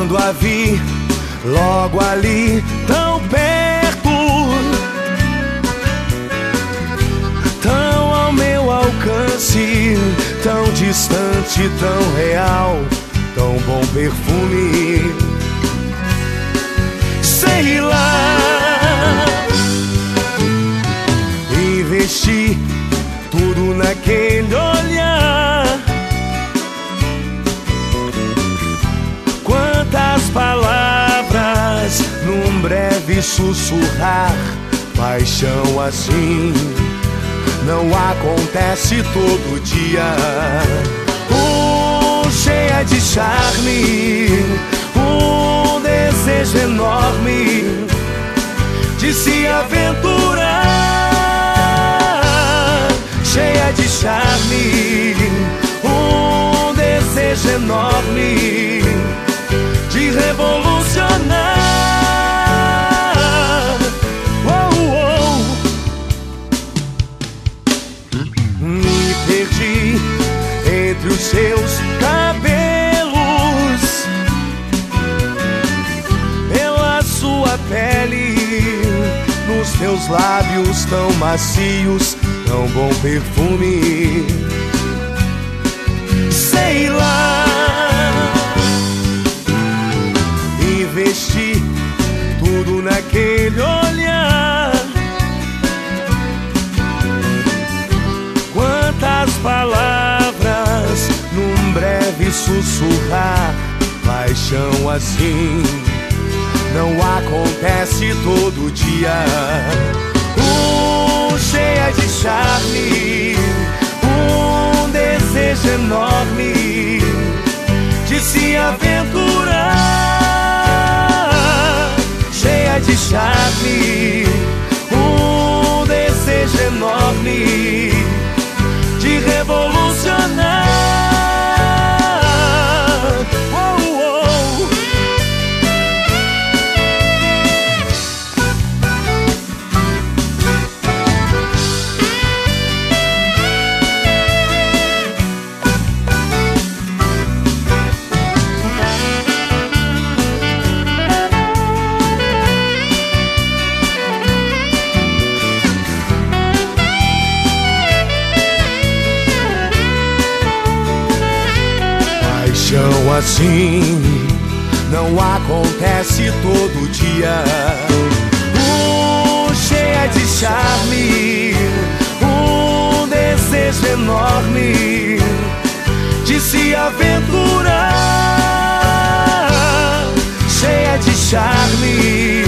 Quando a vi logo ali, tão perto, tão ao meu alcance, tão distante, tão real, tão bom perfume. Sei lá, investi tudo naquele olhar. Quantas palavras num breve sussurrar. Paixão assim não acontece todo dia. Cheia de charme, desejo enorme de se aventurar. Cheia de charme, desejo enorme de revolucionar. Me perdi entre os seus cabelos, pela sua pele, nos teus lábios tão macios, tão bom perfume. Sei lá, investi tudo naquele olhar. Quantas palavras num breve sussurrar. Paixão assim não acontece todo dia. Cheia de charme, desejo enorme de se aventurar. Cheia de charme, desejo enorme de revolucionar. Paixão assim não acontece todo dia. Cheia de charme, desejo enorme de se aventurar. Cheia de charme,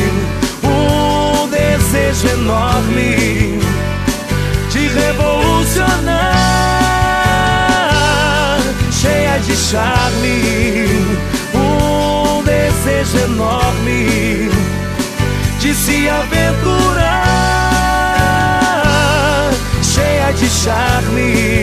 desejo enorme de revolucionar. Cheia de charme, desejo enorme de se aventurar. Cheia de charme,